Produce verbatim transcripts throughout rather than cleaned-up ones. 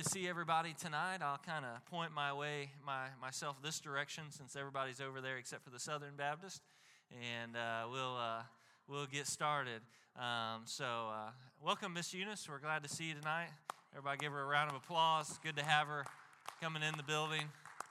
see everybody tonight. I'll kind of point my way, my myself this direction since everybody's over there except for the Southern Baptist, and uh, we'll uh, we'll get started. Um, so, uh, welcome, Miss Eunice. We're glad to see you tonight. Everybody, give her a round of applause. It's good to have her coming in the building.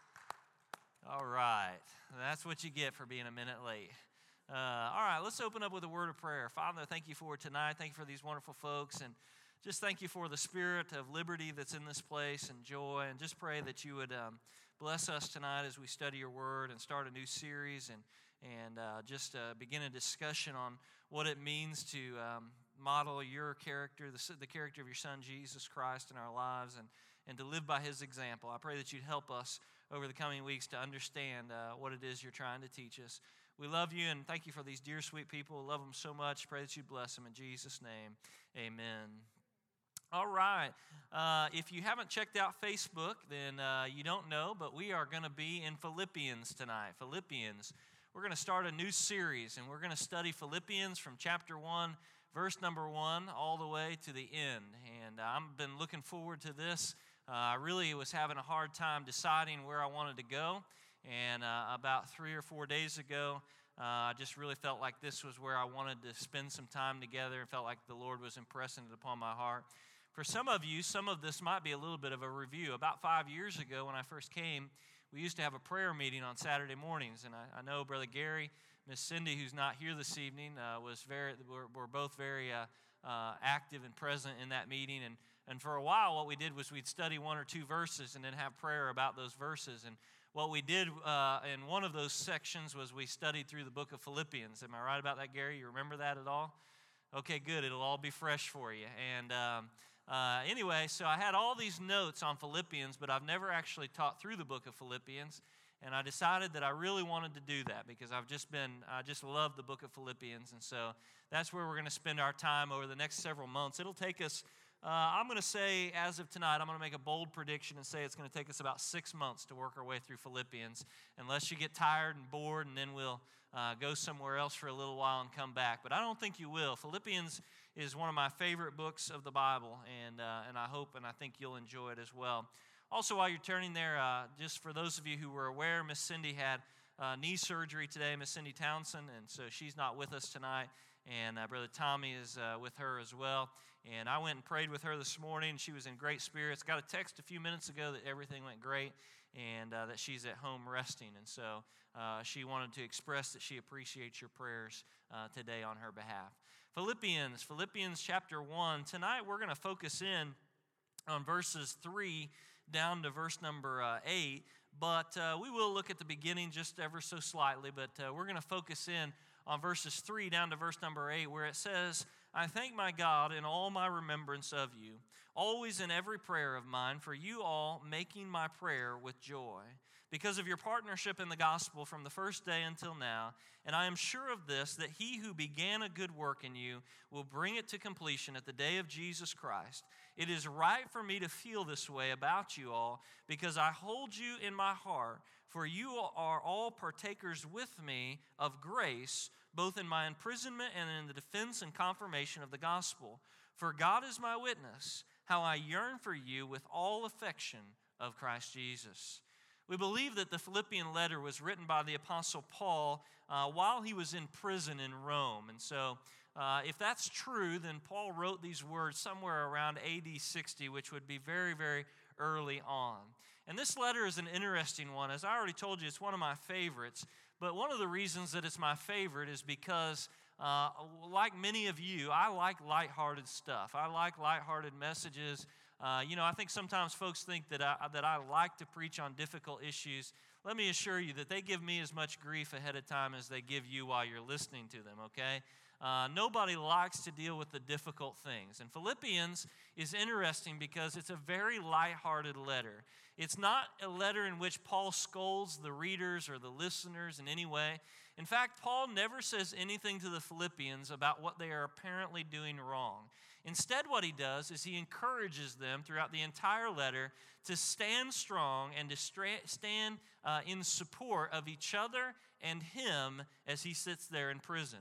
All right, that's what you get for being a minute late. Uh, all right, let's open up with a word of prayer. Father, thank you for tonight. Thank you for these wonderful folks, and just thank you for the spirit of liberty that's in this place and joy, and just pray that you would um, bless us tonight as we study your word and start a new series and and uh, just uh, begin a discussion on what it means to um, model your character, the, the character of your Son, Jesus Christ, in our lives, and, and to live by his example. I pray that you'd help us over the coming weeks to understand uh, what it is you're trying to teach us. We love you and thank you for these dear, sweet people. Love them so much. Pray that you bless them. In Jesus' name, amen. All right. Uh, if you haven't checked out Facebook, then uh, you don't know, but we are going to be in Philippians tonight. Philippians. We're going to start a new series, and we're going to study Philippians from chapter one, verse number one, all the way to the end. And uh, I've been looking forward to this. Uh, I really was having a hard time deciding where I wanted to go. And uh, about three or four days ago, uh, I just really felt like this was where I wanted to spend some time together and felt like the Lord was impressing it upon my heart. For some of you, some of this might be a little bit of a review. About five years ago when I first came, we used to have a prayer meeting on Saturday mornings. And I, I know Brother Gary, Miss Cindy, who's not here this evening, uh, was very, we're, we're both very uh, uh, active and present in that meeting. And, and for a while, what we did was we'd study one or two verses and then have prayer about those verses. And what we did uh, in one of those sections was we studied through the book of Philippians. Am I right about that, Gary? You remember that at all? Okay, good. It'll all be fresh for you. And um, uh, anyway, so I had all these notes on Philippians, but I've never actually taught through the book of Philippians. And I decided that I really wanted to do that because I've just been, I just love the book of Philippians. And so that's where we're going to spend our time over the next several months. It'll take us, uh, I'm going to say, as of tonight, I'm going to make a bold prediction and say it's going to take us about six months to work our way through Philippians, unless you get tired and bored, and then we'll uh, go somewhere else for a little while and come back. But I don't think you will. Philippians is one of my favorite books of the Bible, and uh, and I hope and I think you'll enjoy it as well. Also, while you're turning there, uh, just for those of you who were aware, Miss Cindy had uh, knee surgery today, Miss Cindy Townsend, and so she's not with us tonight. And uh, Brother Tommy is uh, with her as well. And I went and prayed with her this morning. She was in great spirits. Got a text a few minutes ago that everything went great and uh, that she's at home resting. And so uh, she wanted to express that she appreciates your prayers uh, today on her behalf. Philippians, Philippians chapter one. Tonight we're going to focus in on verses three down to verse number uh, eight. But uh, we will look at the beginning just ever so slightly. But uh, we're going to focus in on verses three down to verse number eight, where it says, I thank my God in all my remembrance of you, always in every prayer of mine, for you all making my prayer with joy, because of your partnership in the gospel from the first day until now. And I am sure of this, that he who began a good work in you will bring it to completion at the day of Jesus Christ. It is right for me to feel this way about you all, because I hold you in my heart, for you are all partakers with me of grace, both in my imprisonment and in the defense and confirmation of the gospel. For God is my witness, how I yearn for you with all affection of Christ Jesus. We believe that the Philippian letter was written by the Apostle Paul uh, while he was in prison in Rome. And so uh, if that's true, then Paul wrote these words somewhere around A D sixty, which would be very, very early on. And this letter is an interesting one. As I already told you, it's one of my favorites. But one of the reasons that it's my favorite is because, uh, like many of you, I like lighthearted stuff. I like lighthearted messages. Uh, you know, I think sometimes folks think that I, that I like to preach on difficult issues. Let me assure you that they give me as much grief ahead of time as they give you while you're listening to them, okay? Uh, nobody likes to deal with the difficult things. And Philippians is interesting because it's a very lighthearted letter. It's not a letter in which Paul scolds the readers or the listeners in any way. In fact, Paul never says anything to the Philippians about what they are apparently doing wrong. Instead, what he does is he encourages them throughout the entire letter to stand strong and to stra- stand uh, in support of each other and him as he sits there in prison.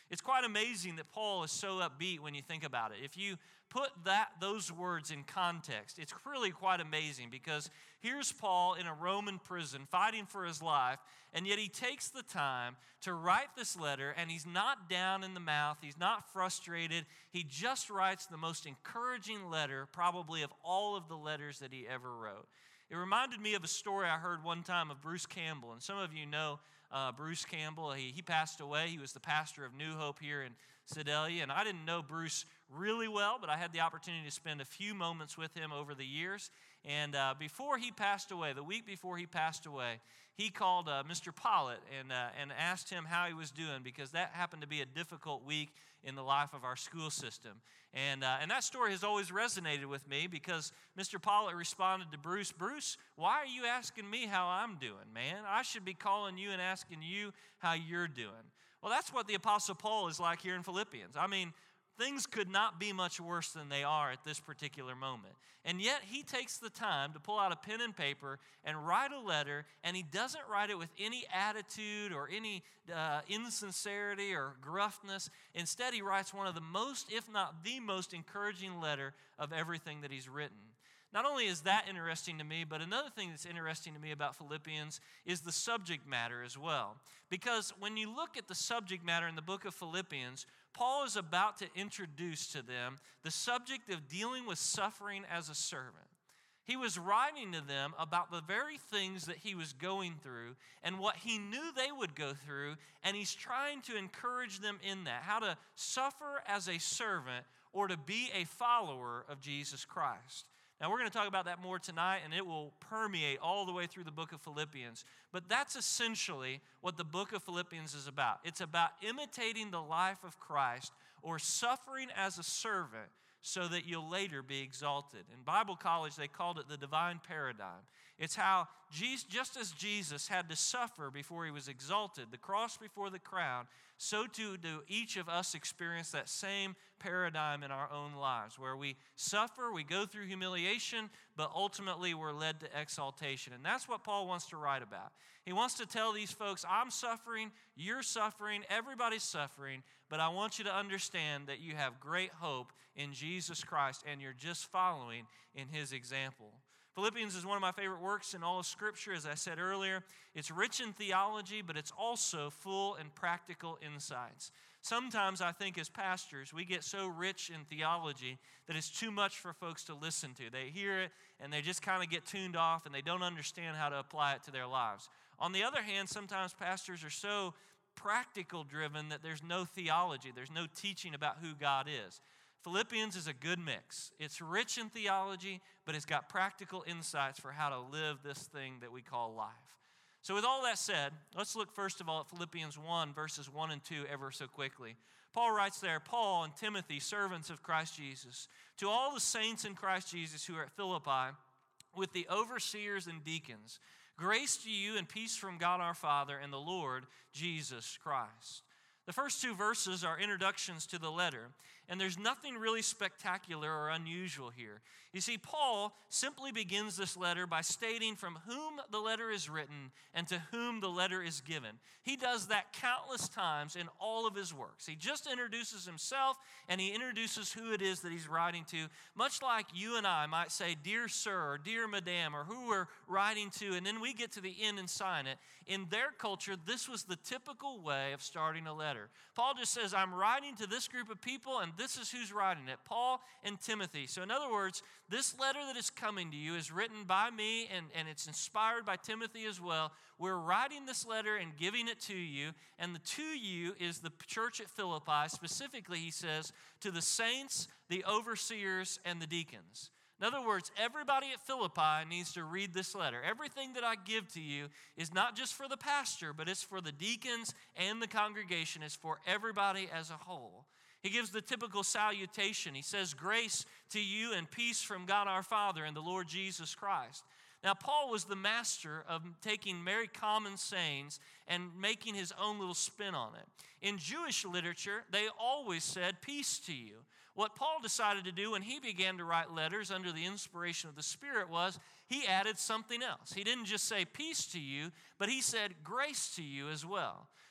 It's quite amazing that Paul is so upbeat when you think about it. If you put that those words in context, it's really quite amazing, because here's Paul in a Roman prison fighting for his life, and yet he takes the time to write this letter, and he's not down in the mouth, he's not frustrated. He just writes the most encouraging letter probably of all of the letters that he ever wrote. It reminded me of a story I heard one time of Bruce Campbell, and some of you know uh, Bruce Campbell. He, he passed away. He was the pastor of New Hope here in Sedalia, and I didn't know Bruce really well, but I had the opportunity to spend a few moments with him over the years. And uh, before he passed away, the week before he passed away, he called uh, Mister Pollitt and, uh, and asked him how he was doing, because that happened to be a difficult week in the life of our school system. And, uh, and that story has always resonated with me, because Mister Pollitt responded to Bruce, Bruce, why are you asking me how I'm doing, man? I should be calling you and asking you how you're doing. Well, that's what the Apostle Paul is like here in Philippians. I mean, things could not be much worse than they are at this particular moment. And yet he takes the time to pull out a pen and paper and write a letter, and he doesn't write it with any attitude or any uh, insincerity or gruffness. Instead, he writes one of the most, if not the most encouraging letter of everything that he's written. Not only is that interesting to me, but another thing that's interesting to me about Philippians is the subject matter as well. Because when you look at the subject matter in the book of Philippians, Paul is about to introduce to them the subject of dealing with suffering as a servant. He was writing to them about the very things that he was going through and what he knew they would go through, and he's trying to encourage them in that, how to suffer as a servant or to be a follower of Jesus Christ. Now, we're going to talk about that more tonight, and it will permeate all the way through the book of Philippians. But that's essentially what the book of Philippians is about. It's about imitating the life of Christ, or suffering as a servant so that you'll later be exalted. In Bible college, they called it the divine paradigm. It's how, Jesus, just as Jesus had to suffer before he was exalted, the cross before the crown, so too do each of us experience that same paradigm in our own lives, where we suffer, we go through humiliation, but ultimately we're led to exaltation. And that's what Paul wants to write about. He wants to tell these folks, I'm suffering, you're suffering, everybody's suffering, but I want you to understand that you have great hope in Jesus Christ, and you're just following in his example. Philippians is one of my favorite works in all of Scripture, as I said earlier. It's rich in theology, but it's also full in practical insights. Sometimes I think as pastors, we get so rich in theology that it's too much for folks to listen to. They hear it, and they just kind of get tuned off, and they don't understand how to apply it to their lives. On the other hand, sometimes pastors are so practical driven that there's no theology, there's no teaching about who God is. Philippians is a good mix. It's rich in theology, but it's got practical insights for how to live this thing that we call life. So with all that said, let's look first of all at Philippians one, verses one and two ever so quickly. Paul writes there, Paul and Timothy, servants of Christ Jesus, to all the saints in Christ Jesus who are at Philippi, with the overseers and deacons, grace to you and peace from God our Father and the Lord Jesus Christ. The first two verses are introductions to the letter, and there's nothing really spectacular or unusual here. You see, Paul simply begins this letter by stating from whom the letter is written and to whom the letter is given. He does that countless times in all of his works. He just introduces himself, and he introduces who it is that he's writing to, much like you and I might say, dear sir, or dear madam, or who we're writing to, and then we get to the end and sign it. In their culture, this was the typical way of starting a letter. Paul just says, I'm writing to this group of people, and this is who's writing it, Paul and Timothy. So in other words, this letter that is coming to you is written by me, and, and it's inspired by Timothy as well. We're writing this letter and giving it to you, and the to you is the church at Philippi. Specifically, he says, to the saints, the overseers, and the deacons. In other words, everybody at Philippi needs to read this letter. Everything that I give to you is not just for the pastor, but it's for the deacons and the congregation. It's for everybody as a whole. He gives the typical salutation. He says, grace to you and peace from God our Father and the Lord Jesus Christ. Now, Paul was the master of taking very common sayings and making his own little spin on it. In Jewish literature, they always said, peace to you. What Paul decided to do when he began to write letters under the inspiration of the Spirit was he added something else. He didn't just say peace to you, but he said grace to you as well.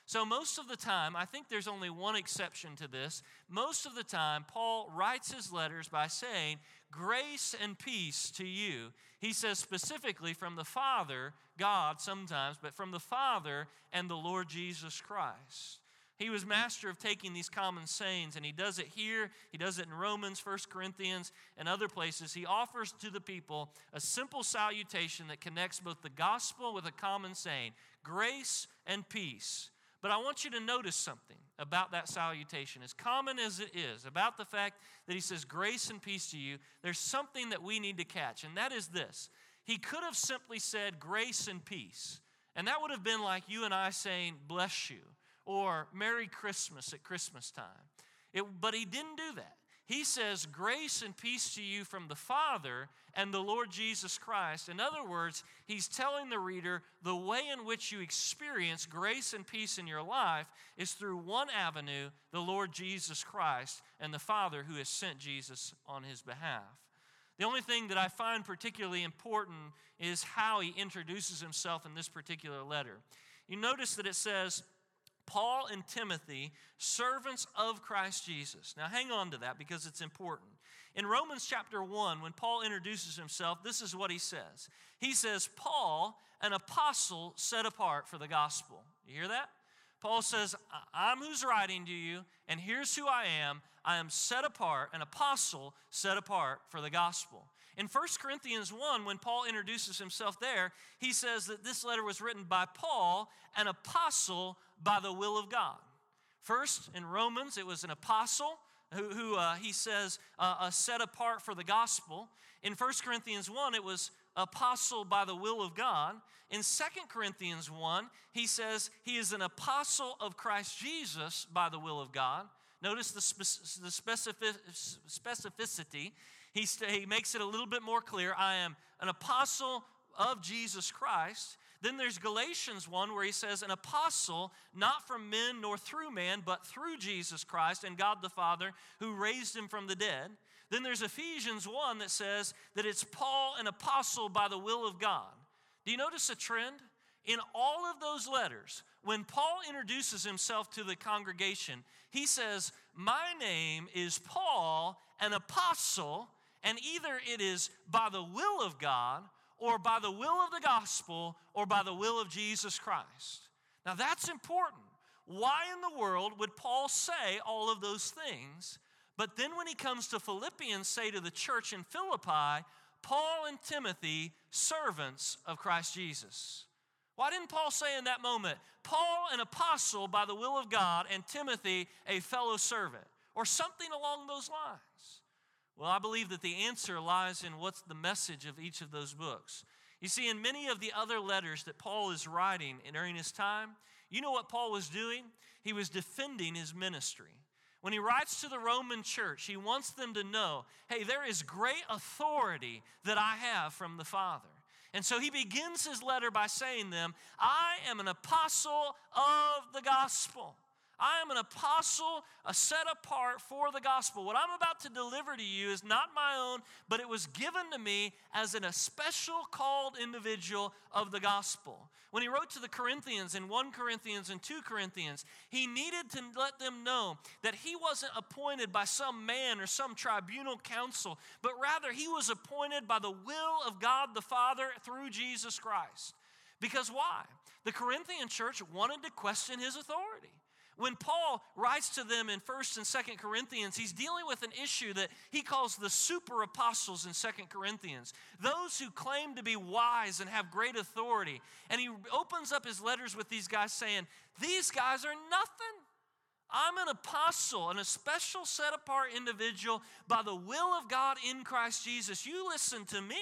So most of the time, I think there's only one exception to this. Most of the time, Paul writes his letters by saying, grace and peace to you. He says specifically from the Father, God sometimes, but from the Father and the Lord Jesus Christ. He was master of taking these common sayings, and he does it here. He does it in Romans, First Corinthians, and other places. He offers to the people a simple salutation that connects both the gospel with a common saying, grace and peace. But I want you to notice something about that salutation. As common as it is, about the fact that he says grace and peace to you, there's something that we need to catch, and that is this. He could have simply said grace and peace, and that would have been like you and I saying bless you, or Merry Christmas at Christmas time. It, but he didn't do that. He says, grace and peace to you from the Father and the Lord Jesus Christ. In other words, he's telling the reader the way in which you experience grace and peace in your life is through one avenue, the Lord Jesus Christ and the Father who has sent Jesus on his behalf. The only thing that I find particularly important is how he introduces himself in this particular letter. You notice that it says, Paul and Timothy, servants of Christ Jesus. Now hang on to that because it's important. In Romans chapter one, when Paul introduces himself, this is what he says. He says, Paul, an apostle set apart for the gospel. You hear that? Paul says, I'm who's writing to you, and here's who I am. I am set apart, an apostle set apart for the gospel. In First Corinthians one, when Paul introduces himself there, he says that this letter was written by Paul, an apostle by the will of God. First, in Romans, it was an apostle who, who uh, he says, uh, uh, set apart for the gospel. In First Corinthians one, it was apostle by the will of God. In Second Corinthians one, he says he is an apostle of Christ Jesus by the will of God. Notice the, spe- the specific- specificity. He, st- he makes it a little bit more clear. I am an apostle of Jesus Christ. Then there's Galatians one where he says, an apostle, not from men nor through man, but through Jesus Christ and God the Father who raised him from the dead. Then there's Ephesians one that says that it's Paul, an apostle by the will of God. Do you notice a trend? In all of those letters, when Paul introduces himself to the congregation, he says, my name is Paul, an apostle, and either it is by the will of God or by the will of the gospel, or by the will of Jesus Christ. Now that's important. Why in the world would Paul say all of those things, but then when he comes to Philippians, say to the church in Philippi, Paul and Timothy, servants of Christ Jesus? Why didn't Paul say in that moment, Paul, an apostle by the will of God, and Timothy, a fellow servant, or something along those lines? Well, I believe that the answer lies in what's the message of each of those books. You see, in many of the other letters that Paul is writing during his time, you know what Paul was doing? He was defending his ministry. When he writes to the Roman church, he wants them to know, hey, there is great authority that I have from the Father. And so he begins his letter by saying to them, I am an apostle of the gospel. I am an apostle, a set apart for the gospel. What I'm about to deliver to you is not my own, but it was given to me as an, a special called individual of the gospel. When he wrote to the Corinthians in First Corinthians and Second Corinthians, he needed to let them know that he wasn't appointed by some man or some tribunal council, but rather he was appointed by the will of God the Father through Jesus Christ. Because why? The Corinthian church wanted to question his authority. When Paul writes to them in First and Second Corinthians, he's dealing with an issue that he calls the super apostles in Second Corinthians, those who claim to be wise and have great authority. And he opens up his letters with these guys saying, these guys are nothing. I'm an apostle, and a special set-apart individual by the will of God in Christ Jesus. You listen to me.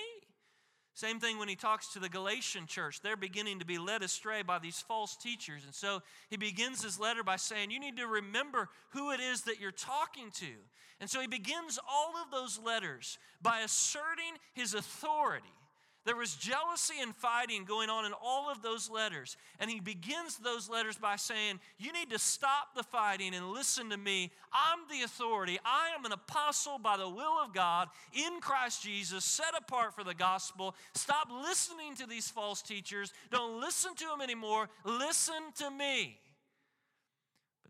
Same thing when he talks to the Galatian church. They're beginning to be led astray by these false teachers. And so he begins his letter by saying, you need to remember who it is that you're talking to. And so he begins all of those letters by asserting his authority. There was jealousy and fighting going on in all of those letters. And he begins those letters by saying, you need to stop the fighting and listen to me. I'm the authority. I am an apostle by the will of God in Christ Jesus, set apart for the gospel. Stop listening to these false teachers. Don't listen to them anymore. Listen to me.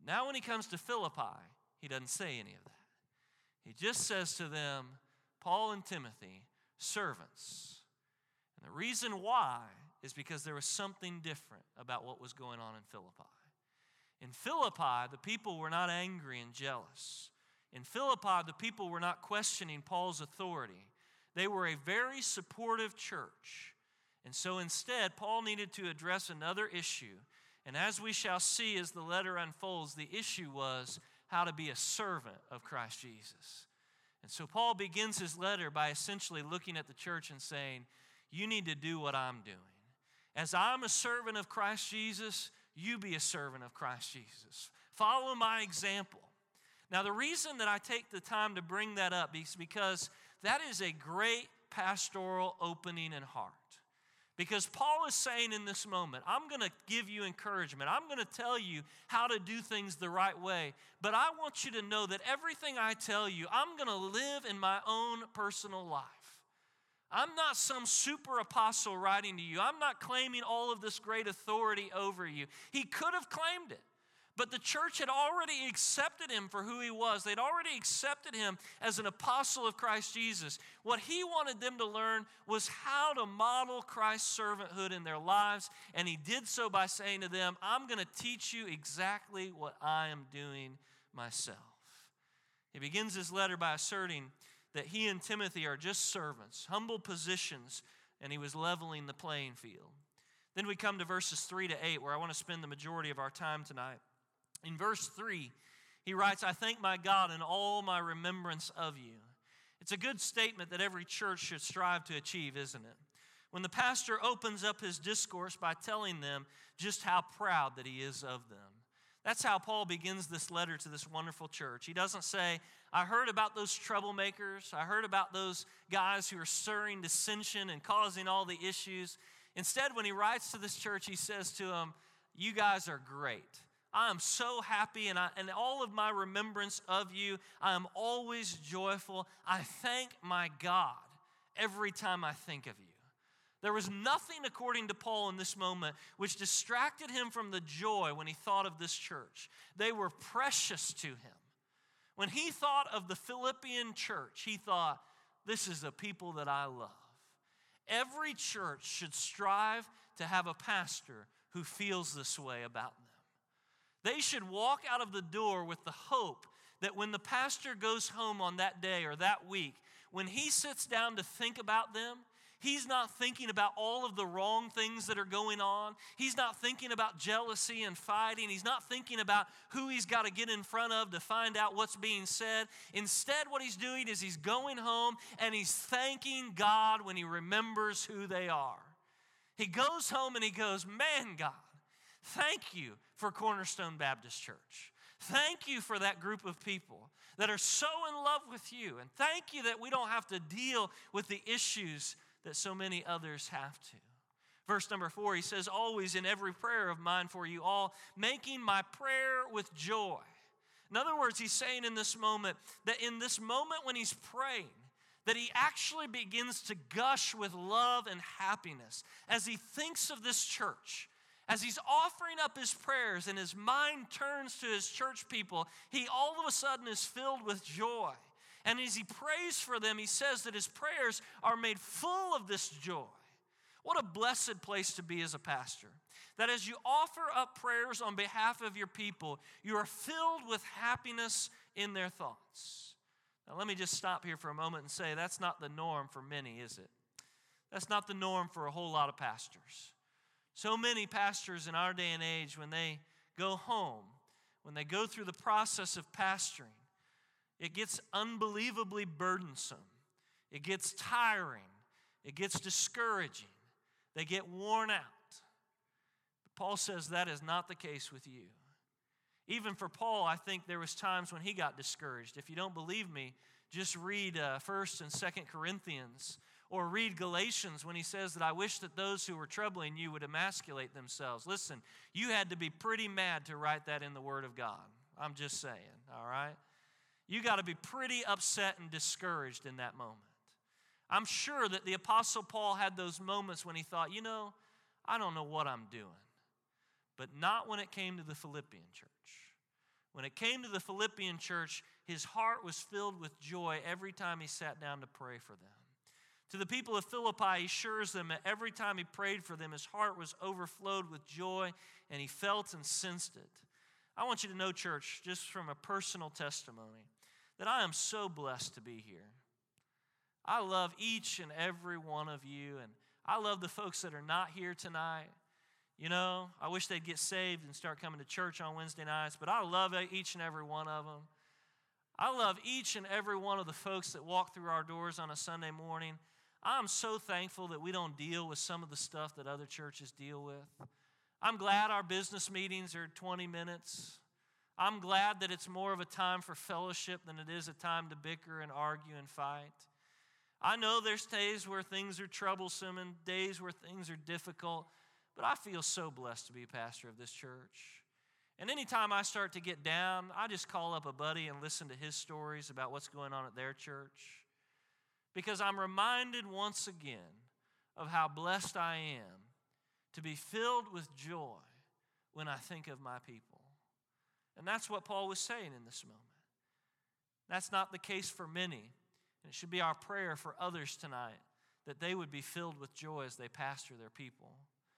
But now when he comes to Philippi, he doesn't say any of that. He just says to them, Paul and Timothy, servants. And the reason why is because there was something different about what was going on in Philippi. In Philippi, the people were not angry and jealous. In Philippi, the people were not questioning Paul's authority. They were a very supportive church. And so instead, Paul needed to address another issue. And as we shall see as the letter unfolds, the issue was how to be a servant of Christ Jesus. And so Paul begins his letter by essentially looking at the church and saying, you need to do what I'm doing. As I'm a servant of Christ Jesus, you be a servant of Christ Jesus. Follow my example. Now, the reason that I take the time to bring that up is because that is a great pastoral opening in heart. Because Paul is saying in this moment, I'm going to give you encouragement. I'm going to tell you how to do things the right way. But I want you to know that everything I tell you, I'm going to live in my own personal life. I'm not some super apostle writing to you. I'm not claiming all of this great authority over you. He could have claimed it. But the church had already accepted him for who he was. They'd already accepted him as an apostle of Christ Jesus. What he wanted them to learn was how to model Christ's servanthood in their lives. And he did so by saying to them, I'm going to teach you exactly what I am doing myself. He begins his letter by asserting that he and Timothy are just servants, humble positions, and he was leveling the playing field. Then we come to verses three to eight, where I want to spend the majority of our time tonight. In verse three, he writes, I thank my God in all my remembrance of you. It's a good statement that every church should strive to achieve, isn't it? When the pastor opens up his discourse by telling them just how proud that he is of them. That's how Paul begins this letter to this wonderful church. He doesn't say, I heard about those troublemakers. I heard about those guys who are stirring dissension and causing all the issues. Instead, when he writes to this church, he says to them, you guys are great. I am so happy, and, I, and all of my remembrance of you, I am always joyful. I thank my God every time I think of you. There was nothing, according to Paul in this moment, which distracted him from the joy when he thought of this church. They were precious to him. When he thought of the Philippian church, he thought, this is a people that I love. Every church should strive to have a pastor who feels this way about them. They should walk out of the door with the hope that when the pastor goes home on that day or that week, when he sits down to think about them, he's not thinking about all of the wrong things that are going on. He's not thinking about jealousy and fighting. He's not thinking about who he's got to get in front of to find out what's being said. Instead, what he's doing is he's going home and he's thanking God when he remembers who they are. He goes home and he goes, man, God, thank you for Cornerstone Baptist Church. Thank you for that group of people that are so in love with you. And thank you that we don't have to deal with the issues that so many others have to. Verse number four, he says, always in every prayer of mine for you all, making my prayer with joy. In other words, he's saying in this moment that in this moment when he's praying, that he actually begins to gush with love and happiness as he thinks of this church. As he's offering up his prayers and his mind turns to his church people, he all of a sudden is filled with joy. And as he prays for them, he says that his prayers are made full of this joy. What a blessed place to be as a pastor. That as you offer up prayers on behalf of your people, you are filled with happiness in their thoughts. Now let me just stop here for a moment and say that's not the norm for many, is it? That's not the norm for a whole lot of pastors. So many pastors in our day and age, when they go home, when they go through the process of pastoring, it gets unbelievably burdensome. It gets tiring. It gets discouraging. They get worn out. But Paul says that is not the case with you. Even for Paul, I think there was times when he got discouraged. If you don't believe me, just read uh, First and Second Corinthians. Or read Galatians when he says that I wish that those who were troubling you would emasculate themselves. Listen, you had to be pretty mad to write that in the Word of God. I'm just saying, all right? You got to be pretty upset and discouraged in that moment. I'm sure that the Apostle Paul had those moments when he thought, you know, I don't know what I'm doing. But not when it came to the Philippian church. When it came to the Philippian church, his heart was filled with joy every time he sat down to pray for them. To the people of Philippi, he assures them that every time he prayed for them, his heart was overflowed with joy, and he felt and sensed it. I want you to know, church, just from a personal testimony, that I am so blessed to be here. I love each and every one of you, and I love the folks that are not here tonight. You know, I wish they'd get saved and start coming to church on Wednesday nights, but I love each and every one of them. I love each and every one of the folks that walk through our doors on a Sunday morning. I'm so thankful that we don't deal with some of the stuff that other churches deal with. I'm glad our business meetings are twenty minutes. I'm glad that it's more of a time for fellowship than it is a time to bicker and argue and fight. I know there's days where things are troublesome and days where things are difficult, but I feel so blessed to be a pastor of this church. And anytime I start to get down, I just call up a buddy and listen to his stories about what's going on at their church. Because I'm reminded once again of how blessed I am to be filled with joy when I think of my people. And that's what Paul was saying in this moment. That's not the case for many. And it should be our prayer for others tonight that they would be filled with joy as they pastor their people.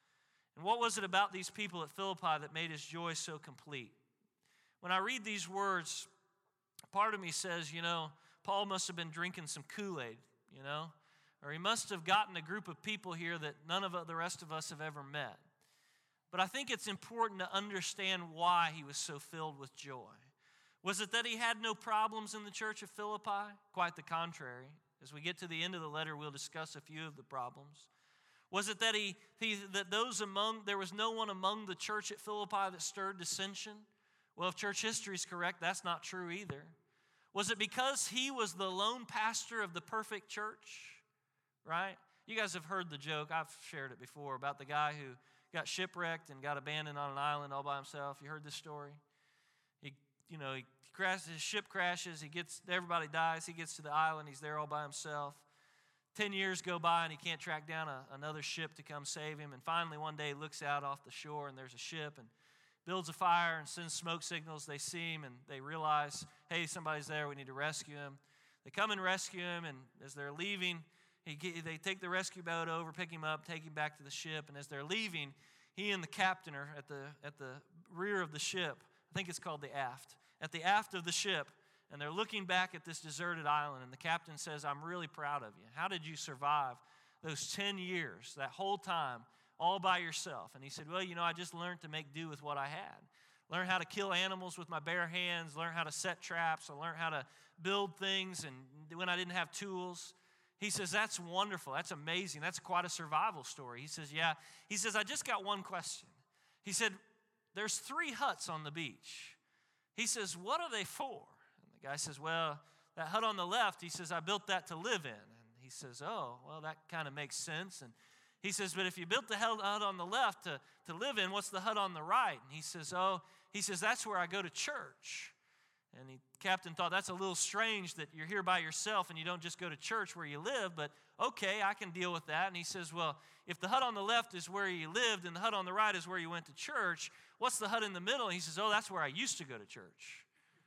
And what was it about these people at Philippi that made his joy so complete? When I read these words, part of me says, you know, Paul must have been drinking some Kool-Aid, you know, or he must have gotten a group of people here that none of the rest of us have ever met. But I think it's important to understand why he was so filled with joy. Was it that he had no problems in the church of Philippi? Quite the contrary. As we get to the end of the letter, we'll discuss a few of the problems. Was it that he, he that those among there was no one among the church at Philippi that stirred dissension? Well, if church history is correct, that's not true either. Was it because he was the lone pastor of the perfect church? Right? You guys have heard the joke. I've shared it before about the guy who got shipwrecked and got abandoned on an island all by himself. You heard this story? He, you know, he crashes, his ship crashes. He gets, everybody dies. He gets to the island. He's there all by himself. Ten years go by and he can't track down a, another ship to come save him. And finally one day he looks out off the shore and there's a ship and builds a fire and sends smoke signals. They see him and they realize, hey, somebody's there. We need to rescue him. They come and rescue him, and as they're leaving, he, they take the rescue boat over, pick him up, take him back to the ship. And as they're leaving, he and the captain are at the, at the rear of the ship. I think it's called the aft. At the aft of the ship, and they're looking back at this deserted island, and the captain says, I'm really proud of you. How did you survive those ten years, that whole time, all by yourself? And he said, well, you know, I just learned to make do with what I had. Learned how to kill animals with my bare hands, learned how to set traps, I learned how to build things, and when I didn't have tools. He says, that's wonderful, that's amazing, that's quite a survival story. He says, yeah. He says, I just got one question. He said, there's three huts on the beach. He says, what are they for? And the guy says, well, that hut on the left, he says, I built that to live in. And he says, oh, well, that kind of makes sense. And he says, but if you built the hut on the left to, to live in, what's the hut on the right? And he says, oh, he says, that's where I go to church. And the captain thought, that's a little strange that you're here by yourself and you don't just go to church where you live, but okay, I can deal with that. And he says, well, if the hut on the left is where you lived and the hut on the right is where you went to church, what's the hut in the middle? And he says, oh, that's where I used to go to church.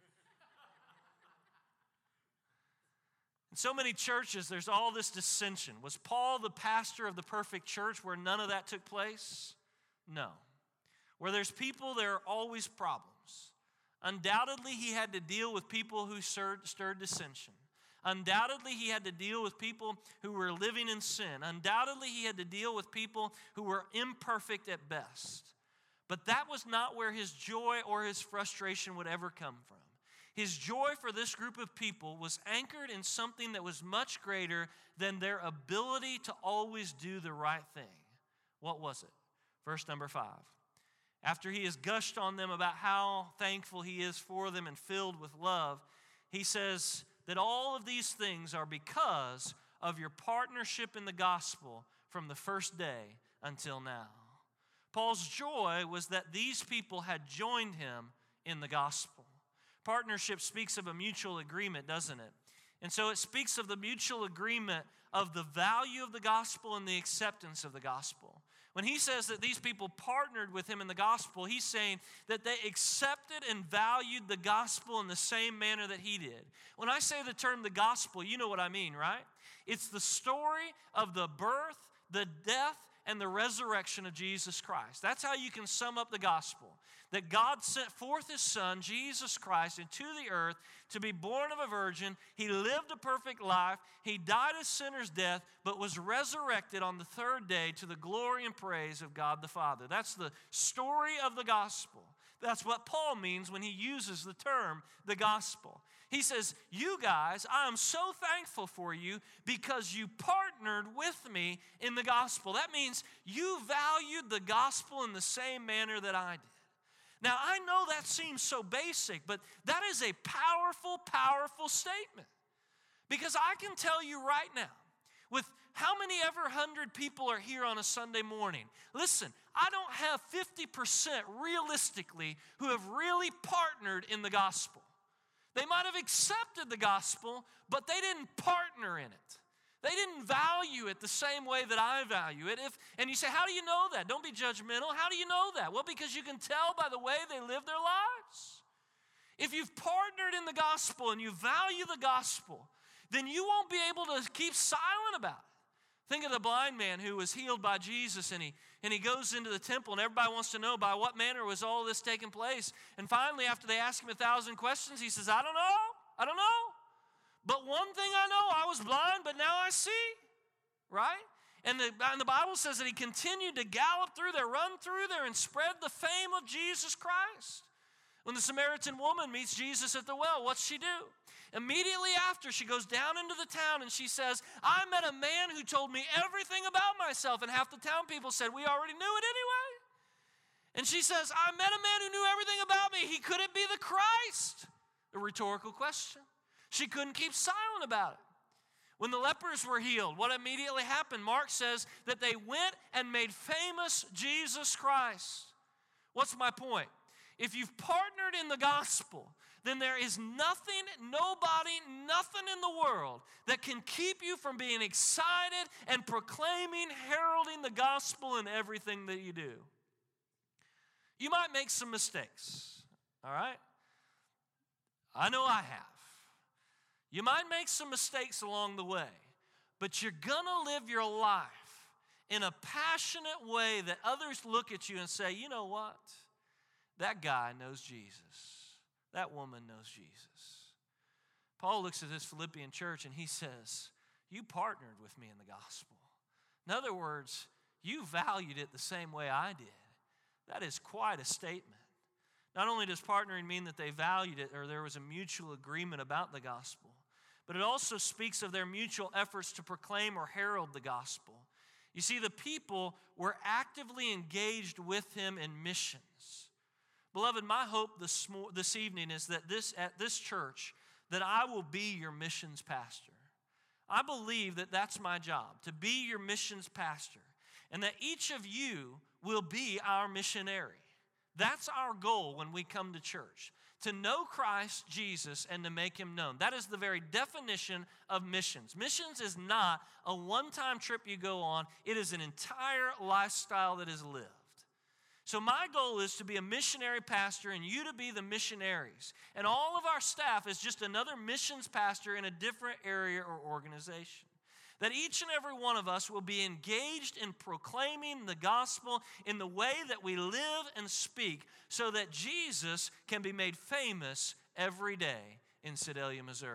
In so many churches, there's all this dissension. Was Paul the pastor of the perfect church where none of that took place? No. Where there's people, there are always problems. Undoubtedly, he had to deal with people who stirred, stirred dissension. Undoubtedly, he had to deal with people who were living in sin. Undoubtedly, he had to deal with people who were imperfect at best. But that was not where his joy or his frustration would ever come from. His joy for this group of people was anchored in something that was much greater than their ability to always do the right thing. What was it? Verse number five. After he has gushed on them about how thankful he is for them and filled with love, he says that all of these things are because of your partnership in the gospel from the first day until now. Paul's joy was that these people had joined him in the gospel. Partnership speaks of a mutual agreement, doesn't it? And so it speaks of the mutual agreement of the value of the gospel and the acceptance of the gospel. When he says that these people partnered with him in the gospel, he's saying that they accepted and valued the gospel in the same manner that he did. When I say the term the gospel, you know what I mean, right? It's the story of the birth, the death, and the resurrection of Jesus Christ. That's how you can sum up the gospel. That God sent forth his son, Jesus Christ, into the earth to be born of a virgin. He lived a perfect life. He died a sinner's death, but was resurrected on the third day to the glory and praise of God the Father. That's the story of the gospel. That's what Paul means when he uses the term the gospel. He says, you guys, I am so thankful for you because you partnered with me in the gospel. That means you valued the gospel in the same manner that I did. Now, I know that seems so basic, but that is a powerful, powerful statement. Because I can tell you right now, with how many ever hundred people are here on a Sunday morning, listen, I don't have fifty percent realistically who have really partnered in the gospel. They might have accepted the gospel, but they didn't partner in it. They didn't value it the same way that I value it. If, and you say, how do you know that? Don't be judgmental. How do you know that? Well, because you can tell by the way they live their lives. If you've partnered in the gospel and you value the gospel, then you won't be able to keep silent about it. Think of the blind man who was healed by Jesus, and he, and he goes into the temple, and everybody wants to know by what manner was all this taking place. And finally, after they ask him a thousand questions, he says, I don't know. I don't know. But one thing I know, I was blind, but now I see, right? And the, and the Bible says that he continued to gallop through there, run through there, and spread the fame of Jesus Christ. When the Samaritan woman meets Jesus at the well, what's she do? Immediately after, she goes down into the town and she says, I met a man who told me everything about myself. And half the town people said, we already knew it anyway. And she says, I met a man who knew everything about me. He couldn't be the Christ. A rhetorical question. She couldn't keep silent about it. When the lepers were healed, what immediately happened? Mark says that they went and made famous Jesus Christ. What's my point? If you've partnered in the gospel, then there is nothing, nobody, nothing in the world that can keep you from being excited and proclaiming, heralding the gospel in everything that you do. You might make some mistakes, all right? I know I have. You might make some mistakes along the way, but you're going to live your life in a passionate way that others look at you and say, you know what? That guy knows Jesus. That woman knows Jesus. Paul looks at this Philippian church and he says, you partnered with me in the gospel. In other words, you valued it the same way I did. That is quite a statement. Not only does partnering mean that they valued it or there was a mutual agreement about the gospel, but it also speaks of their mutual efforts to proclaim or herald the gospel. You see, the people were actively engaged with him in missions. Beloved, my hope this, this evening is that this at this church, that I will be your missions pastor. I believe that that's my job, to be your missions pastor, and that each of you will be our missionary. That's our goal when we come to church, to know Christ Jesus and to make him known. That is the very definition of missions. Missions is not a one-time trip you go on. It is an entire lifestyle that is lived. So my goal is to be a missionary pastor and you to be the missionaries. And all of our staff is just another missions pastor in a different area or organization. That each and every one of us will be engaged in proclaiming the gospel in the way that we live and speak so that Jesus can be made famous every day in Sedalia, Missouri.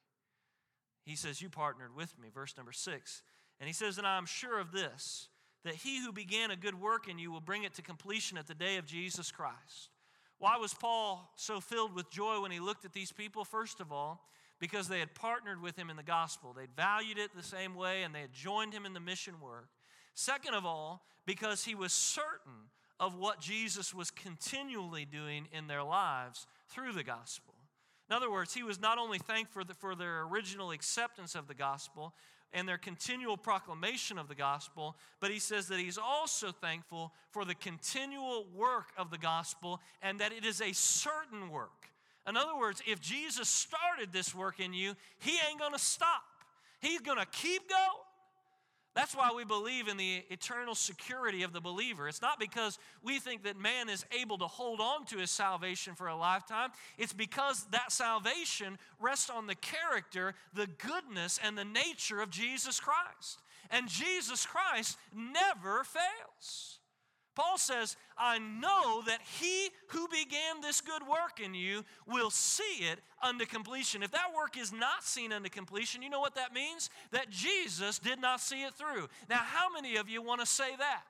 He says, you partnered with me, verse number six. And he says, and I'm sure of this, that he who began a good work in you will bring it to completion at the day of Jesus Christ. Why was Paul so filled with joy when he looked at these people? First of all, because they had partnered with him in the gospel. They'd valued it the same way, and they had joined him in the mission work. Second of all, because he was certain of what Jesus was continually doing in their lives through the gospel. In other words, he was not only thankful for, the, for their original acceptance of the gospel and their continual proclamation of the gospel, but he says that he's also thankful for the continual work of the gospel and that it is a certain work. In other words, if Jesus started this work in you, he ain't going to stop. He's going to keep going. That's why we believe in the eternal security of the believer. It's not because we think that man is able to hold on to his salvation for a lifetime. It's because that salvation rests on the character, the goodness, and the nature of Jesus Christ. And Jesus Christ never fails. Paul says, I know that he who began this good work in you will see it unto completion. If that work is not seen unto completion, you know what that means? That Jesus did not see it through. Now, how many of you want to say that?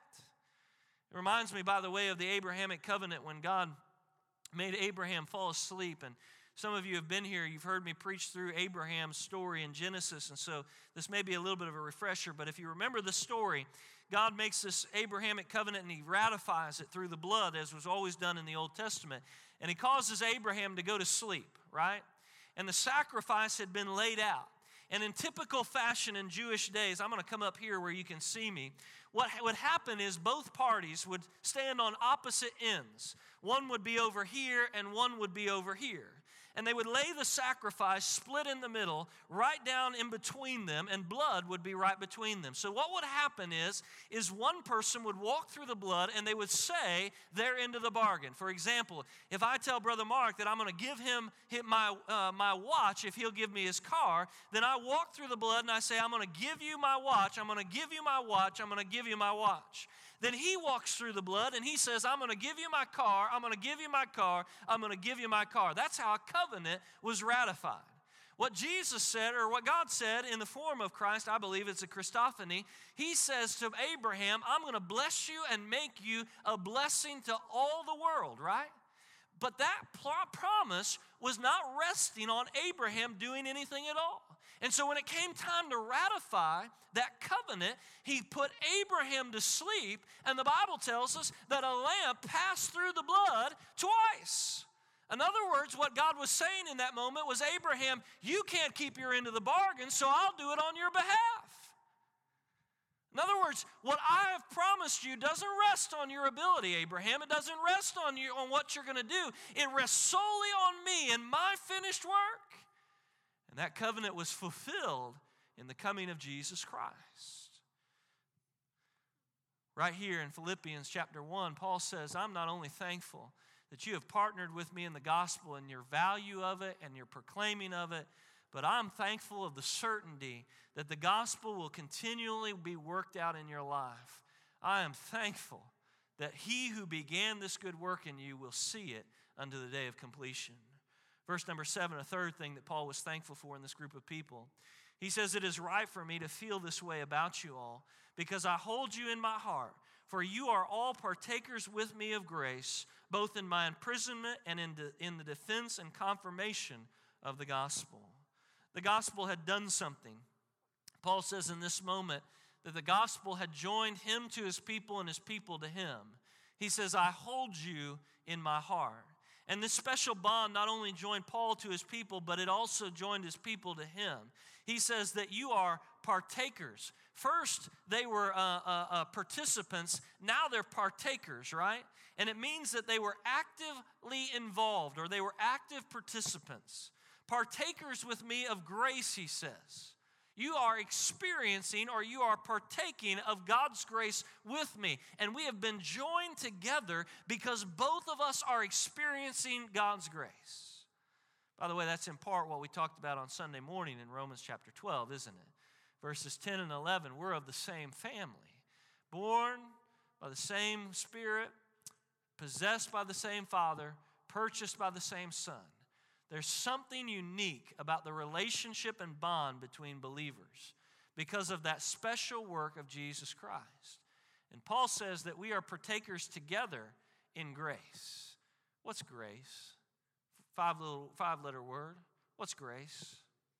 It reminds me, by the way, of the Abrahamic covenant when God made Abraham fall asleep. And some of you have been here, you've heard me preach through Abraham's story in Genesis, and so this may be a little bit of a refresher, but if you remember the story, God makes this Abrahamic covenant and he ratifies it through the blood, as was always done in the Old Testament. And he causes Abraham to go to sleep, right? And the sacrifice had been laid out. And in typical fashion in Jewish days, I'm going to come up here where you can see me. What would happen is both parties would stand on opposite ends. One would be over here and one would be over here. And they would lay the sacrifice split in the middle, right down in between them, and blood would be right between them. So what would happen is, is one person would walk through the blood and they would say they're into the bargain. For example, if I tell Brother Mark that I'm going to give him my, uh, my watch if he'll give me his car, then I walk through the blood and I say, I'm going to give you my watch, I'm going to give you my watch, I'm going to give you my watch. Then he walks through the blood and he says, I'm going to give you my car, I'm going to give you my car, I'm going to give you my car. That's how a covenant was ratified. What Jesus said, or what God said in the form of Christ, I believe it's a Christophany, he says to Abraham, I'm going to bless you and make you a blessing to all the world, right? But that promise was not resting on Abraham doing anything at all. And so when it came time to ratify that covenant, he put Abraham to sleep, and the Bible tells us that a lamp passed through the blood twice. In other words, what God was saying in that moment was, Abraham, you can't keep your end of the bargain, so I'll do it on your behalf. In other words, what I have promised you doesn't rest on your ability, Abraham. It doesn't rest on you, on what you're going to do. It rests solely on me and my finished work. And that covenant was fulfilled in the coming of Jesus Christ. Right here in Philippians chapter one, Paul says, I'm not only thankful that you have partnered with me in the gospel and your value of it and your proclaiming of it, but I'm thankful of the certainty that the gospel will continually be worked out in your life. I am thankful that he who began this good work in you will see it unto the day of completion. Verse number seven, a third thing that Paul was thankful for in this group of people. He says, it is right for me to feel this way about you all, because I hold you in my heart, for you are all partakers with me of grace, both in my imprisonment and in, de- in the defense and confirmation of the gospel. The gospel had done something. Paul says in this moment that the gospel had joined him to his people and his people to him. He says, I hold you in my heart. And this special bond not only joined Paul to his people, but it also joined his people to him. He says that you are partakers. First, they were uh, uh, uh, participants. Now they're partakers, right? And it means that they were actively involved, or they were active participants. Partakers with me of grace, he says. You are experiencing, or you are partaking of God's grace with me. And we have been joined together because both of us are experiencing God's grace. By the way, that's in part what we talked about on Sunday morning in Romans chapter twelve, isn't it? Verses ten and eleven, we're of the same family. Born by the same Spirit, possessed by the same Father, purchased by the same Son. There's something unique about the relationship and bond between believers because of that special work of Jesus Christ. And Paul says that we are partakers together in grace. What's grace? Five little, five-letter word. What's grace?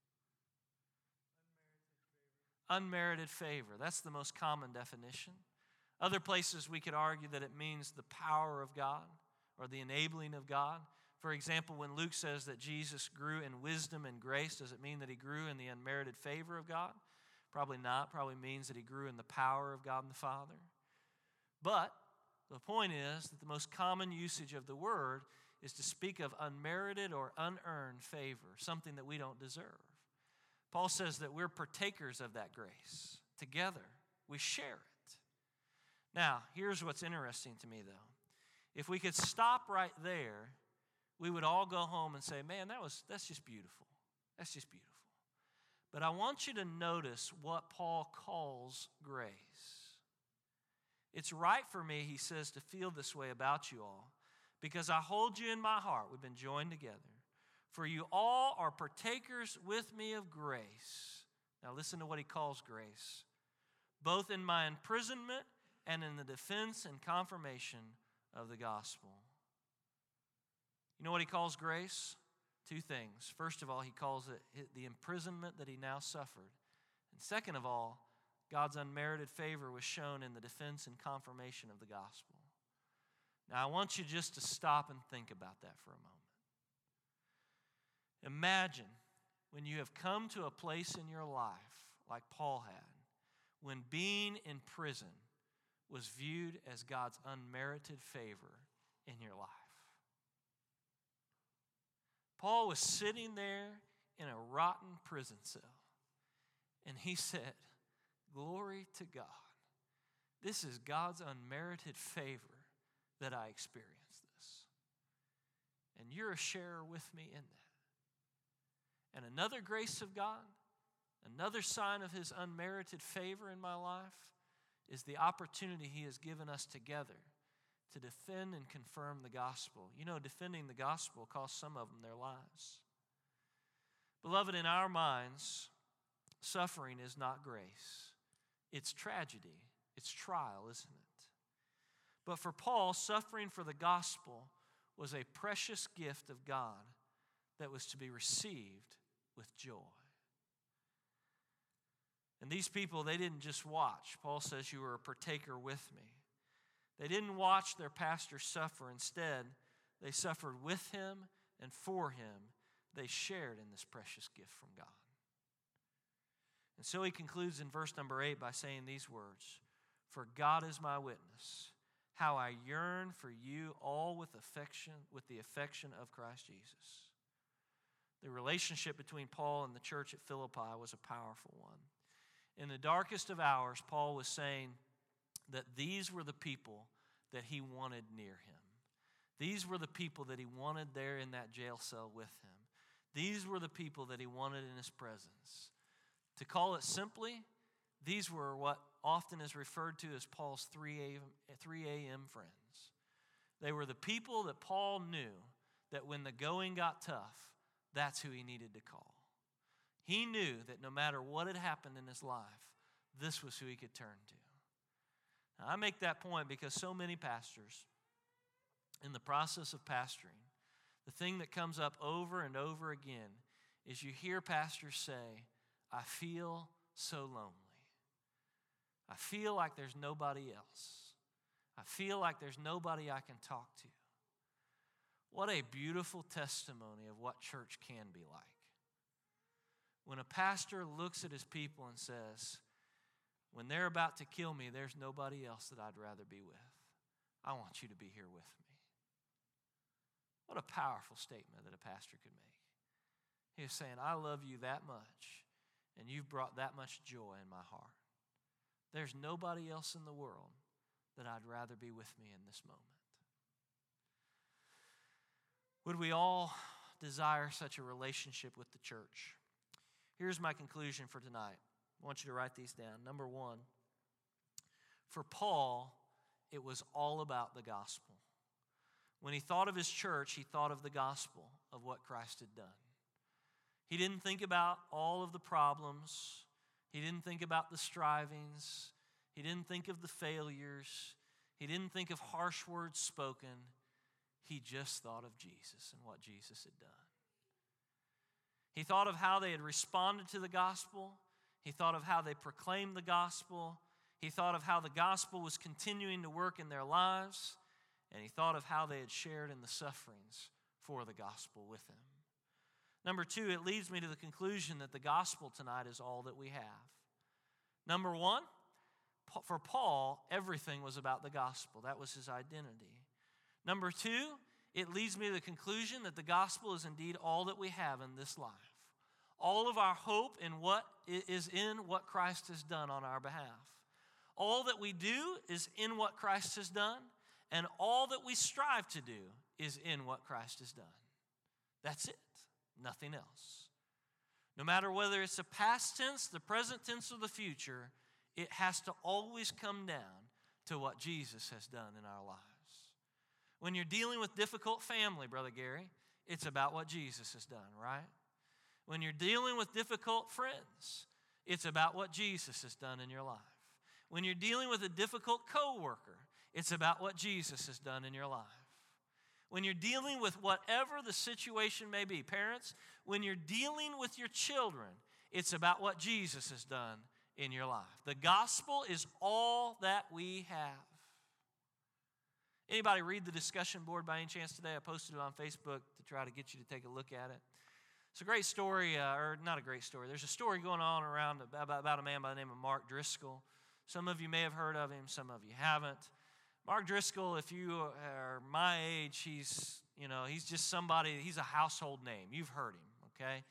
Unmerited favor. That's the most common definition. Other places we could argue that it means the power of God or the enabling of God. For example, when Luke says that Jesus grew in wisdom and grace, does it mean that he grew in the unmerited favor of God? Probably not. Probably means that he grew in the power of God and the Father. But the point is that the most common usage of the word is to speak of unmerited or unearned favor, something that we don't deserve. Paul says that we're partakers of that grace together we share it. Now, here's what's interesting to me, though. If we could stop right there, we would all go home and say, man, that was that's just beautiful. That's just beautiful. But I want you to notice what Paul calls grace. It's right for me, he says, to feel this way about you all, because I hold you in my heart. We've been joined together. For you all are partakers with me of grace. Now listen to what he calls grace. Both in my imprisonment and in the defense and confirmation of the gospel. You know what he calls grace? Two things. First of all, he calls it the imprisonment that he now suffered. And second of all, God's unmerited favor was shown in the defense and confirmation of the gospel. Now, I want you just to stop and think about that for a moment. Imagine when you have come to a place in your life, like Paul had, when being in prison was viewed as God's unmerited favor in your life. Paul was sitting there in a rotten prison cell, and he said, glory to God. This is God's unmerited favor that I experienced this. And you're a sharer with me in that. And another grace of God, another sign of his unmerited favor in my life, is the opportunity he has given us together to defend and confirm the gospel. You know, defending the gospel cost some of them their lives. Beloved, in our minds, suffering is not grace. It's tragedy. It's trial, isn't it? But for Paul, suffering for the gospel was a precious gift of God that was to be received with joy. And these people, they didn't just watch. Paul says, you were a partaker with me. They didn't watch their pastor suffer. Instead, they suffered with him and for him. They shared in this precious gift from God. And so he concludes in verse number eight by saying these words, for God is my witness, how I yearn for you all with affection, with the affection of Christ Jesus. The relationship between Paul and the church at Philippi was a powerful one. In the darkest of hours, Paul was saying that these were the people that he wanted near him. These were the people that he wanted there in that jail cell with him. These were the people that he wanted in his presence. To call it simply, these were what often is referred to as Paul's three a.m. friends. They were the people that Paul knew that when the going got tough, that's who he needed to call. He knew that no matter what had happened in his life, this was who he could turn to. Now, I make that point because so many pastors, in the process of pastoring, the thing that comes up over and over again is you hear pastors say, I feel so lonely. I feel like there's nobody else. I feel like there's nobody I can talk to. What a beautiful testimony of what church can be like. When a pastor looks at his people and says, when they're about to kill me, there's nobody else that I'd rather be with. I want you to be here with me. What a powerful statement that a pastor could make. He was saying, I love you that much, and you've brought that much joy in my heart. There's nobody else in the world that I'd rather be with me in this moment. Would we all desire such a relationship with the church? Here's my conclusion for tonight. I want you to write these down. Number one, for Paul, it was all about the gospel. When he thought of his church, he thought of the gospel of what Christ had done. He didn't think about all of the problems. He didn't think about the strivings. He didn't think of the failures. He didn't think of harsh words spoken. He just thought of Jesus and what Jesus had done. He thought of how they had responded to the gospel. He thought of how they proclaimed the gospel. He thought of how the gospel was continuing to work in their lives. And he thought of how they had shared in the sufferings for the gospel with him. Number two, it leads me to the conclusion that the gospel tonight is all that we have. Number one, for Paul, everything was about the gospel. That was his identity. Number two, it leads me to the conclusion that the gospel is indeed all that we have in this life. All of our hope in what is in what Christ has done on our behalf. All that we do is in what Christ has done, and all that we strive to do is in what Christ has done. That's it. Nothing else. No matter whether it's a past tense, the present tense, or the future, it has to always come down to what Jesus has done in our lives. When you're dealing with difficult family, Brother Gary, it's about what Jesus has done, right? When you're dealing with difficult friends, it's about what Jesus has done in your life. When you're dealing with a difficult coworker, it's about what Jesus has done in your life. When you're dealing with whatever the situation may be, parents, when you're dealing with your children, it's about what Jesus has done in your life. The gospel is all that we have. Anybody read the discussion board by any chance today? I posted it on Facebook to try to get you to take a look at it. It's a great story, uh, or not a great story. There's a story going on around about, about a man by the name of Mark Driscoll. Some of you may have heard of him, some of you haven't. Mark Driscoll, if you are my age, he's, you know, he's just somebody, he's a household name. You've heard him, okay?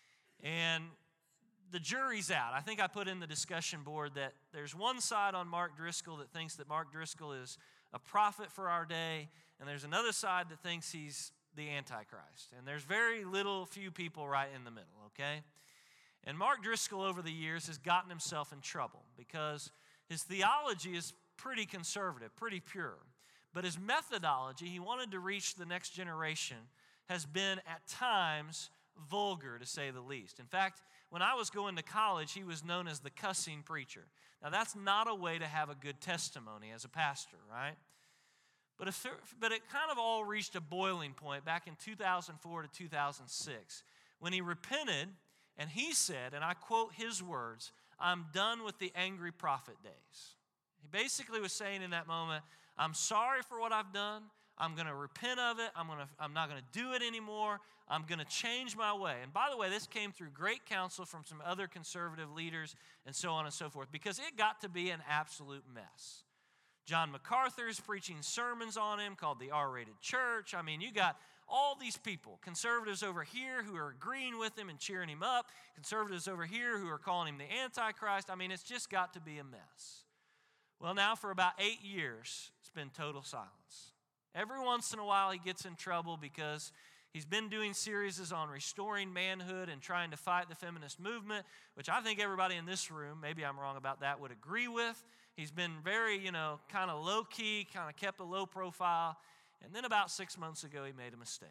And the jury's out. I think I put in the discussion board that there's one side on Mark Driscoll that thinks that Mark Driscoll is a prophet for our day, and there's another side that thinks he's the Antichrist. And there's very little, few people right in the middle, okay? And Mark Driscoll over the years has gotten himself in trouble because his theology is pretty conservative, pretty pure. But his methodology, he wanted to reach the next generation, has been at times vulgar, to say the least. In fact, when I was going to college, he was known as the cussing preacher. Now, that's not a way to have a good testimony as a pastor, right? But, if, but it kind of all reached a boiling point back in two thousand four to two thousand six when he repented, and he said, and I quote his words, "I'm done with the angry prophet days." He basically was saying in that moment, I'm sorry for what I've done. I'm going to repent of it. I'm going to, I'm not going to do it anymore. I'm going to change my way. And by the way, this came through great counsel from some other conservative leaders and so on and so forth, because it got to be an absolute mess. John MacArthur's preaching sermons on him called the R-rated church. I mean, you got all these people, conservatives over here who are agreeing with him and cheering him up, conservatives over here who are calling him the Antichrist. I mean, it's just got to be a mess. Well, now for about eight years, it's been total silence. Every once in a while, he gets in trouble because he's been doing series on restoring manhood and trying to fight the feminist movement, which I think everybody in this room, maybe I'm wrong about that, would agree with. He's been very, you know, kind of low-key, kind of kept a low profile. And then about six months ago, he made a mistake.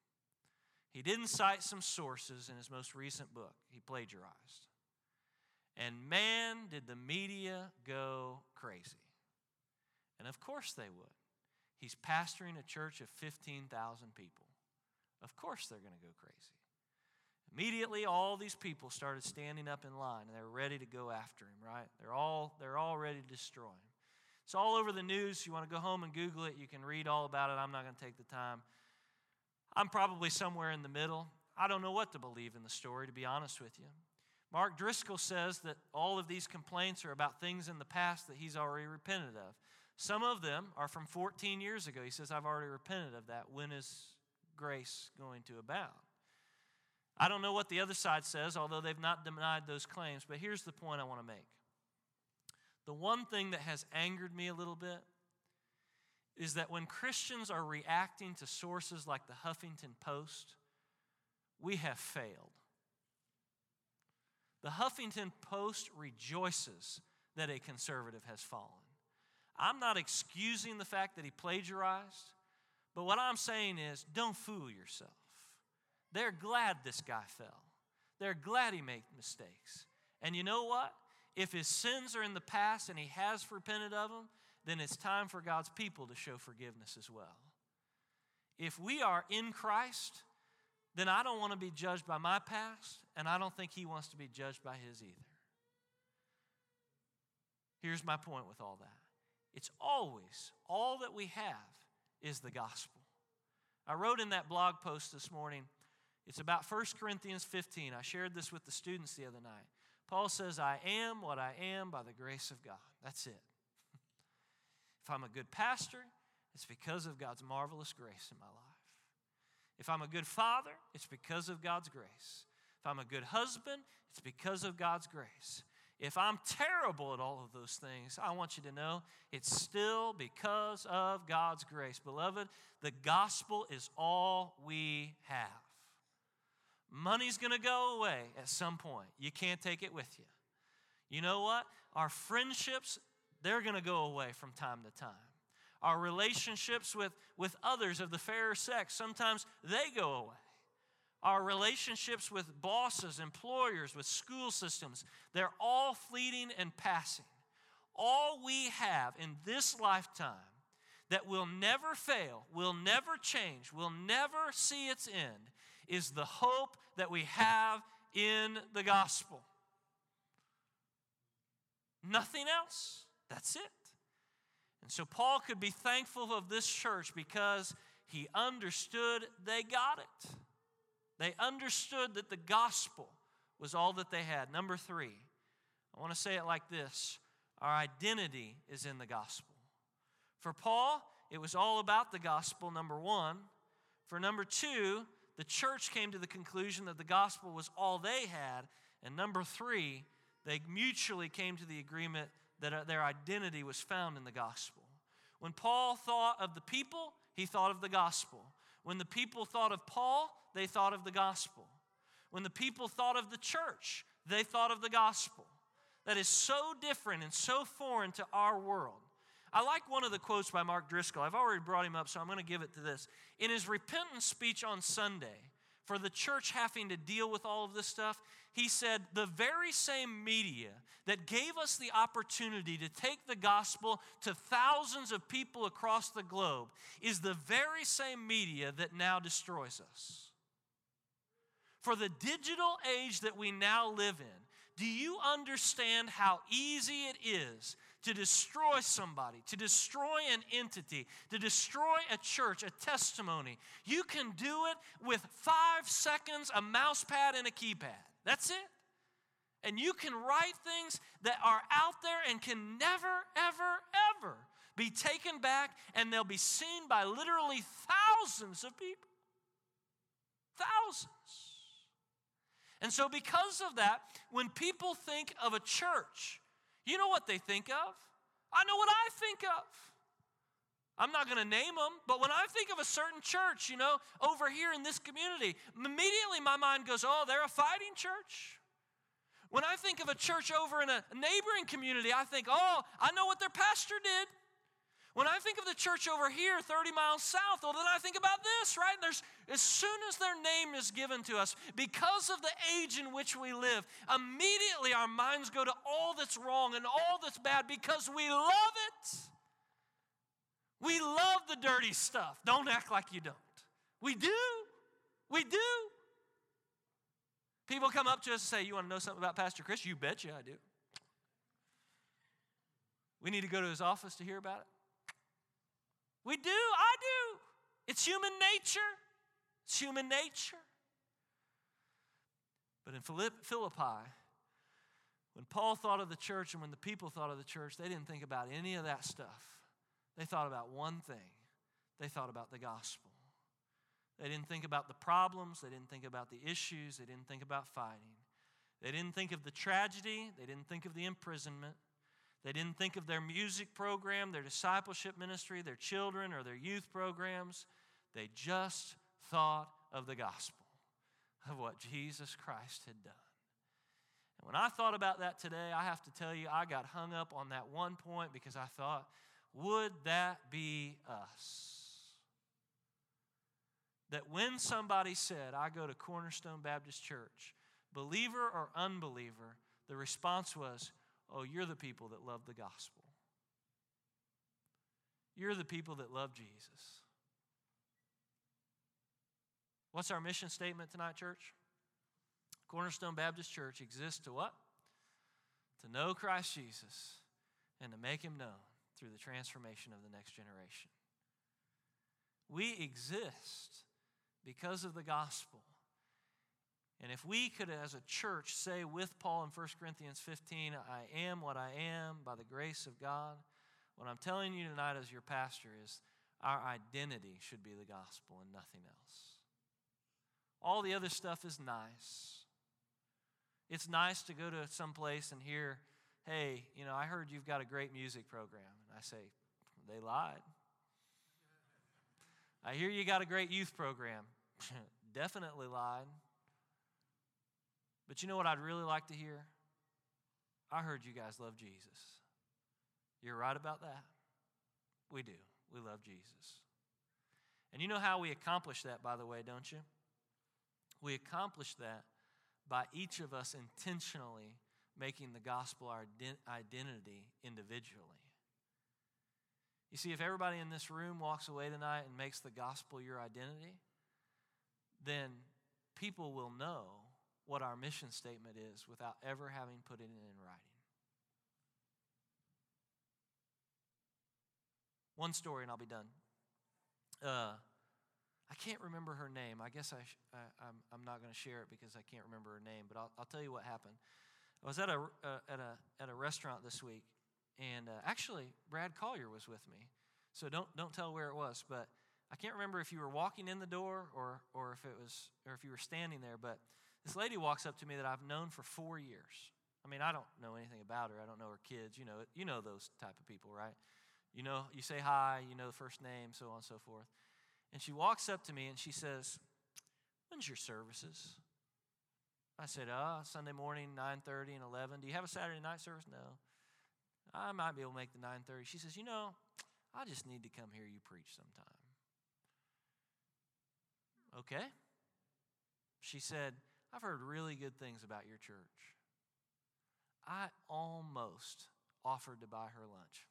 He didn't cite some sources in his most recent book. He plagiarized. And man, did the media go crazy. And of course they would. He's pastoring a church of fifteen thousand people. Of course they're going to go crazy. Immediately, all these people started standing up in line, and they're ready to go after him, right? They're all, they're all ready to destroy him. It's all over the news. You want to go home and Google it. You can read all about it. I'm not going to take the time. I'm probably somewhere in the middle. I don't know what to believe in the story, to be honest with you. Mark Driscoll says that all of these complaints are about things in the past that he's already repented of. Some of them are from fourteen years ago. He says, I've already repented of that. When is grace going to abound? I don't know what the other side says, although they've not denied those claims. But here's the point I want to make. The one thing that has angered me a little bit is that when Christians are reacting to sources like the Huffington Post, we have failed. The Huffington Post rejoices that a conservative has fallen. I'm not excusing the fact that he plagiarized, but what I'm saying is don't fool yourself. They're glad this guy fell. They're glad he made mistakes. And you know what? If his sins are in the past and he has repented of them, then it's time for God's people to show forgiveness as well. If we are in Christ, then I don't want to be judged by my past, and I don't think he wants to be judged by his either. Here's my point with all that. It's always, all that we have is the gospel. I wrote in that blog post this morning, it's about First Corinthians fifteen. I shared this with the students the other night. Paul says, I am what I am by the grace of God. That's it. If I'm a good pastor, it's because of God's marvelous grace in my life. If I'm a good father, it's because of God's grace. If I'm a good husband, it's because of God's grace. If I'm terrible at all of those things, I want you to know it's still because of God's grace. Beloved, the gospel is all we have. Money's going to go away at some point. You can't take it with you. You know what? Our friendships, they're going to go away from time to time. Our relationships with, with others of the fairer sex, sometimes they go away. Our relationships with bosses, employers, with school systems, they're all fleeting and passing. All we have in this lifetime that will never fail, will never change, will never see its end, is the hope that we have in the gospel. Nothing else. That's it. And so Paul could be thankful of this church because he understood they got it. They understood that the gospel was all that they had. Number three, I want to say it like this. Our identity is in the gospel. For Paul, it was all about the gospel, number one. For number two, the church came to the conclusion that the gospel was all they had. And number three, they mutually came to the agreement that their identity was found in the gospel. When Paul thought of the people, he thought of the gospel. When the people thought of Paul, they thought of the gospel. When the people thought of the church, they thought of the gospel. That is so different and so foreign to our world. I like one of the quotes by Mark Driscoll. I've already brought him up, so I'm going to give it to this. In his repentance speech on Sunday, for the church having to deal with all of this stuff, he said, the very same media that gave us the opportunity to take the gospel to thousands of people across the globe is the very same media that now destroys us. For the digital age that we now live in, do you understand how easy it is to destroy somebody, to destroy an entity, to destroy a church, a testimony? You can do it with five seconds, a mouse pad, and a keypad. That's it. And you can write things that are out there and can never, ever, ever be taken back, and they'll be seen by literally thousands of people. Thousands. And so because of that, when people think of a church, you know what they think of? I know what I think of. I'm not going to name them, but when I think of a certain church, you know, over here in this community, immediately my mind goes, oh, they're a fighting church. When I think of a church over in a neighboring community, I think, oh, I know what their pastor did. When I think of the church over here thirty miles south, well, then I think about this, right? There's, as soon as their name is given to us, because of the age in which we live, immediately our minds go to all that's wrong and all that's bad because we love it. We love the dirty stuff. Don't act like you don't. We do. We do. People come up to us and say, you want to know something about Pastor Chris? You betcha I do. We need to go to his office to hear about it. We do. I do. It's human nature. It's human nature. But in Philippi, when Paul thought of the church and when the people thought of the church, they didn't think about any of that stuff. They thought about one thing. They thought about the gospel. They didn't think about the problems. They didn't think about the issues. They didn't think about fighting. They didn't think of the tragedy. They didn't think of the imprisonment. They didn't think of their music program, their discipleship ministry, their children, or their youth programs. They just thought of the gospel, of what Jesus Christ had done. And when I thought about that today, I have to tell you, I got hung up on that one point because I thought, would that be us? That when somebody said, I go to Cornerstone Baptist Church, believer or unbeliever, the response was, oh, you're the people that love the gospel. You're the people that love Jesus. What's our mission statement tonight, church? Cornerstone Baptist Church exists to what? To know Christ Jesus and to make him known through the transformation of the next generation. We exist because of the gospel. And if we could, as a church, say with Paul in First Corinthians fifteen, I am what I am by the grace of God, what I'm telling you tonight as your pastor is our identity should be the gospel and nothing else. All the other stuff is nice. It's nice to go to some place and hear hey, you know, I heard you've got a great music program. And I say, they lied. I hear you got a great youth program. Definitely lied. But you know what I'd really like to hear? I heard you guys love Jesus. You're right about that. We do. We love Jesus. And you know how we accomplish that, by the way, don't you? We accomplish that by each of us intentionally making the gospel our identity individually. You see, if everybody in this room walks away tonight and makes the gospel your identity, then people will know what our mission statement is without ever having put it in writing. One story and I'll be done. Uh, I can't remember her name. I guess I, sh- I, I'm, I'm not going to share it because I can't remember her name, but I'll, I'll tell you what happened. I was at a, uh, at a, at a restaurant this week, and uh, actually Brad Collier was with me. So don't, don't tell where it was, but I can't remember if you were walking in the door or, or if it was, or if you were standing there, but this lady walks up to me that I've known for four years. I mean, I don't know anything about her. I don't know her kids. You know, you know those type of people, right? You know, you say hi, you know the first name, so on and so forth. And she walks up to me and she says, when's your services? I said, uh, Sunday morning, nine thirty and eleven. Do you have a Saturday night service? No. I might be able to make the nine thirty. She says, you know, I just need to come hear you preach sometime. Okay. She said, I've heard really good things about your church. I almost offered to buy her lunch.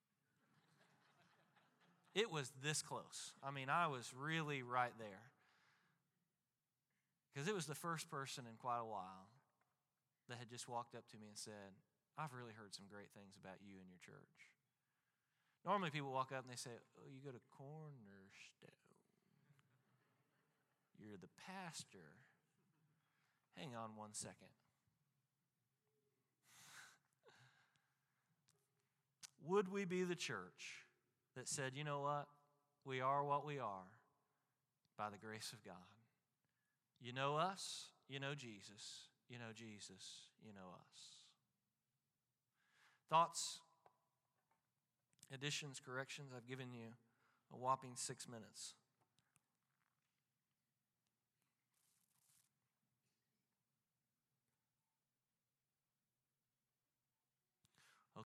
It was this close. I mean, I was really right there. Because it was the first person in quite a while that had just walked up to me and said, I've really heard some great things about you and your church. Normally people walk up and they say, oh, you go to Cornerstone. You're the pastor. Hang on one second. Would we be the church that said, you know what? We are what we are by the grace of God. You know us, you know Jesus. You know Jesus, you know us. Thoughts, additions, corrections? I've given you a whopping six minutes.